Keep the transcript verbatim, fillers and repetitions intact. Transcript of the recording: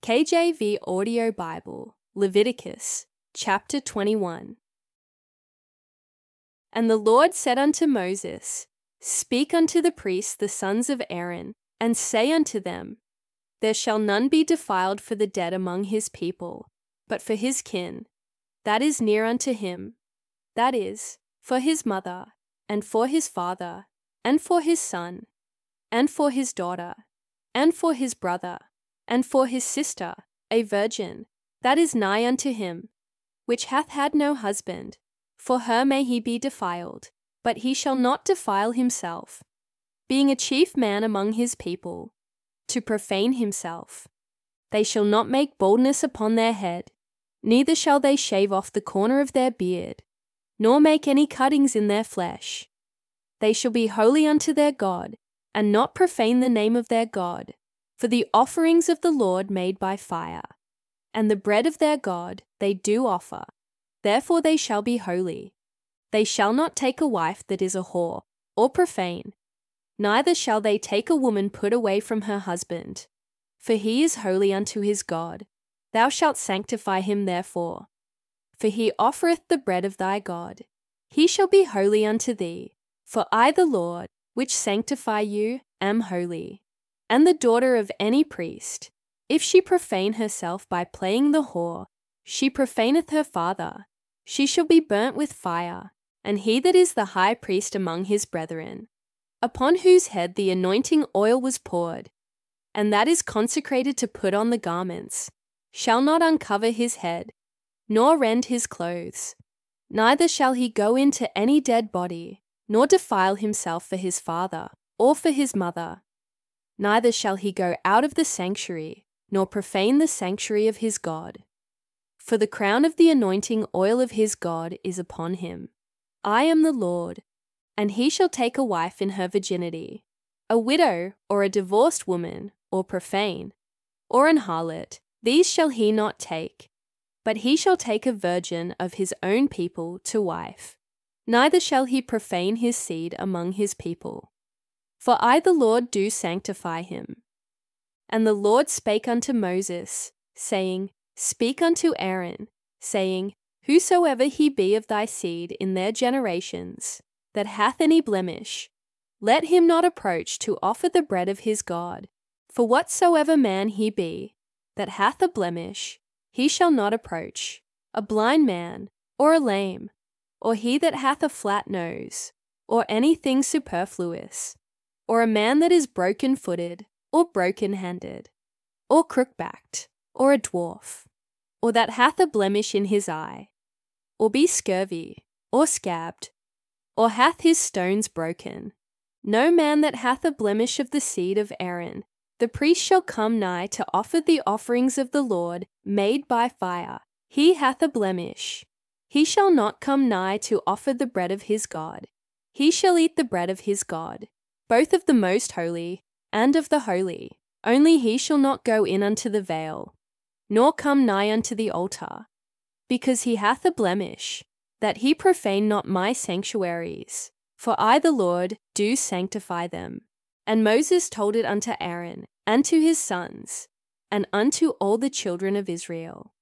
K J V Audio Bible, Leviticus, chapter twenty-one. And the Lord said unto Moses, Speak unto the priests the sons of Aaron, and say unto them, There shall none be defiled for the dead among his people, but for his kin, that is near unto him, that is, for his mother, and for his father, and for his son, and for his daughter, and for his brother, and for his sister, a virgin, that is nigh unto him, which hath had no husband, for her may he be defiled, but he shall not defile himself, being a chief man among his people, to profane himself. They shall not make baldness upon their head, neither shall they shave off the corner of their beard, nor make any cuttings in their flesh. They shall be holy unto their God, and not profane the name of their God, for the offerings of the Lord made by fire, and the bread of their God they do offer. Therefore they shall be holy. They shall not take a wife that is a whore, or profane, neither shall they take a woman put away from her husband. For he is holy unto his God. Thou shalt sanctify him therefore. For he offereth the bread of thy God. He shall be holy unto thee. For I the Lord, which sanctify you, am holy. And the daughter of any priest, if she profane herself by playing the whore, she profaneth her father. She shall be burnt with fire, and he that is the high priest among his brethren, upon whose head the anointing oil was poured, and that is consecrated to put on the garments, shall not uncover his head, nor rend his clothes. Neither shall he go into any dead body, nor defile himself for his father, or for his mother. Neither shall he go out of the sanctuary, nor profane the sanctuary of his God. For the crown of the anointing oil of his God is upon him. I am the Lord. And he shall take a wife in her virginity, a widow, or a divorced woman, or profane, or an harlot, these shall he not take. But he shall take a virgin of his own people to wife. Neither shall he profane his seed among his people. For I the Lord do sanctify him. And the Lord spake unto Moses, saying, Speak unto Aaron, saying, Whosoever he be of thy seed in their generations, that hath any blemish, let him not approach to offer the bread of his God. For whatsoever man he be, that hath a blemish, he shall not approach, a blind man, or a lame, or he that hath a flat nose, or anything superfluous, or a man that is broken-footed, or broken-handed, or crook-backed, or a dwarf, or that hath a blemish in his eye, or be scurvy, or scabbed, or hath his stones broken. No man that hath a blemish of the seed of Aaron, the priest shall come nigh to offer the offerings of the Lord made by fire. He hath a blemish. He shall not come nigh to offer the bread of his God. He shall eat the bread of his God, both of the most holy and of the holy. Only he shall not go in unto the veil, nor come nigh unto the altar, because he hath a blemish, that he profane not my sanctuaries. For I the Lord do sanctify them. And Moses told it unto Aaron, and to his sons, and unto all the children of Israel.